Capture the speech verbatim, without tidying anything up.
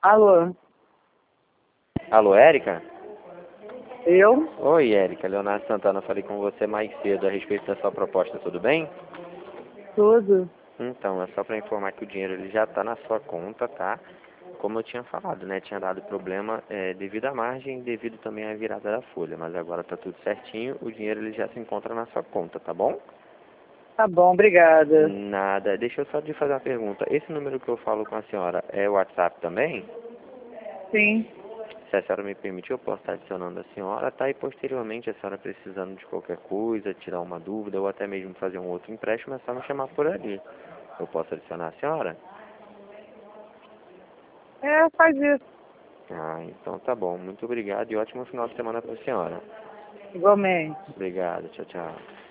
Alô? Alô, Érica? Eu? Oi, Érica. Leonardo Santana, falei com você mais cedo a respeito da sua proposta, tudo bem? Tudo? Então, é só para informar que o dinheiro ele já está na sua conta, tá? Como eu tinha falado, né? Tinha dado problema é, devido à margem, devido também à virada da folha, mas agora tá tudo certinho, o dinheiro ele já se encontra na sua conta, tá bom? Tá bom, obrigada. Nada. Deixa eu só te fazer uma pergunta. Esse número que eu falo com a senhora é o WhatsApp também? Sim. Se a senhora me permitir, eu posso estar adicionando a senhora, tá? E posteriormente, a senhora precisando de qualquer coisa, tirar uma dúvida ou até mesmo fazer um outro empréstimo, é só me chamar por ali. Eu posso adicionar a senhora? É, faz isso. Ah, então tá bom. Muito obrigado e ótimo final de semana para a senhora. Igualmente. Obrigado. Tchau, tchau.